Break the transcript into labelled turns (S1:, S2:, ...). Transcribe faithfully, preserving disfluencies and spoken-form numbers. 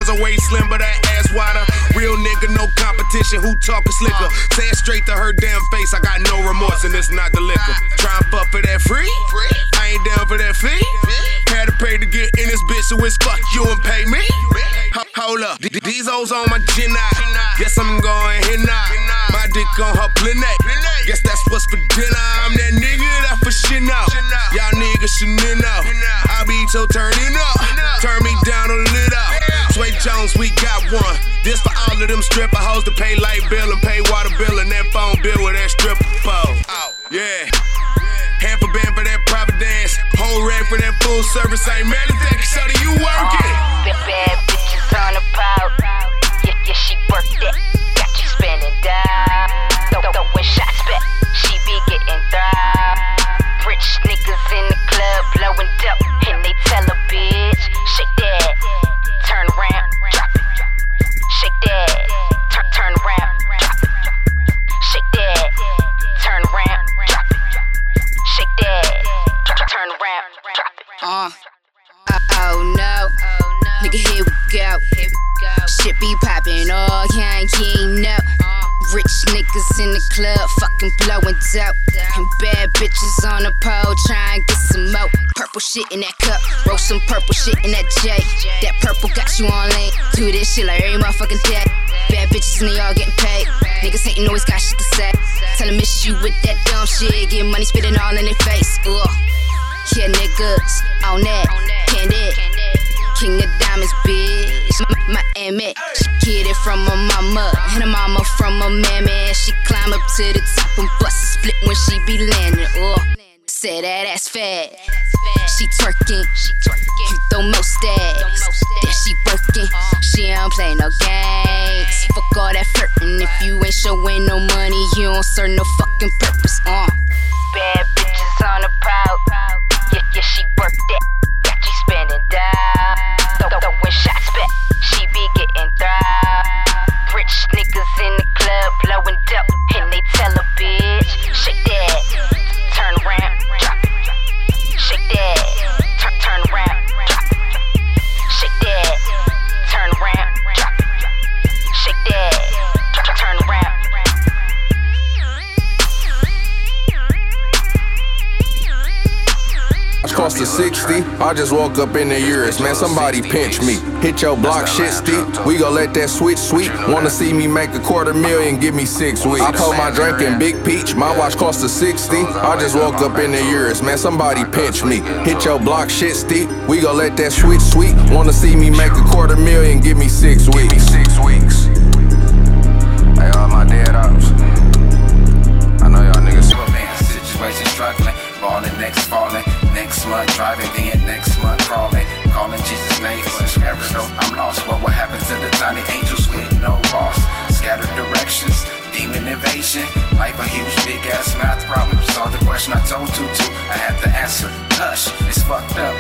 S1: her waist slim, but her ass wider. Real nigga, no competition, who talkin' slicker? Say it straight to her damn face, I got no remorse and it's not the liquor. Try and fuck for that free? I ain't down for that fee. Had to pay to get in this bitch, so it's fuck you and pay me. Hold up, these hoes on my chin out. Guess I'm going here now. My dick on her plenty. Guess that's what's for dinner. I'm that nigga that for shit now. Y'all niggas should know. I be so turning up. Turn me down a little. Sway Jones, we got one. This for all of them stripper hoes to pay light bill and pay water bill and that phone bill with that stripper pole. Yeah. Hand for band for that proper dance. Whole rag for that full service. Ain't mad at that, so do you work it?
S2: Bad, bad bitches on the pole. Yeah, yeah, she work that. Got you spending down. Throwing shots back. She be getting thrown. Rich niggas in the club blowing dope. And they tell a bitch, shake that. Turn around, drop it. Shake that. Turn, turn around, drop it. Shake that. Turn around, drop it. Shake that. Turn around, drop it.
S3: Uh, uh oh no. Nigga, here we go. Shit be poppin', oh, yeah, you know. Rich niggas in the club, fucking blowing dope. And bad bitches on the pole, try and get some more. Purple shit in that cup, roll some purple shit in that J. That purple got you on lane, do this shit like every motherfucking day. Bad bitches and they all getting paid. Niggas hatin' always got shit to say. Tell them miss you with that dumb shit, get money spittin' all in their face. Ugh. Yeah, niggas on that, candy. King of diamonds, bitch. Miami. She get it from her mama, and her mama from her mammy. She climb up to the top and bust a split when she be landing. Oh, say that ass fat. She twerking, you throw most stacks. Then she working, she don't play no games. Fuck all that flirting. If you ain't showing no money, you don't serve no fucking purpose. Uh.
S2: Bad bitches on the pole. Yeah, yeah, she work that. Got you spending down. Throwing shots back. She be getting thrown. Rich niggas in the club blowing dope. And they tell a bitch, shake that. Turn around, drop it. Shake that. Turn, turn around, drop it. Shake that. Turn around, drop it. Shake that. Turn, turn around.
S4: Cost a sixty, I just woke up in the years. Man, somebody pinch me. Hit your block shit steep. We gon' let that switch sweep. Wanna see me make a quarter million, give me six weeks. I pour my drink in Big Peach, my watch cost a sixty. I just woke up in the years. Man, somebody pinch me. Hit your block shit steep. We gon' let that switch sweep. Wanna see me make a quarter million, give me six weeks. Six weeks. Hey, all my dead ops. I know y'all niggas.
S5: Situation struggling, balling next falling. Next month driving, then next month crawling. Calling Jesus' name for the scarecrow. I'm lost. What will happen to the tiny angels with no boss? Scattered directions, demon invasion. Life a huge big ass math problem. Saw the question I told Tutu, I had to answer. Hush, it's fucked up.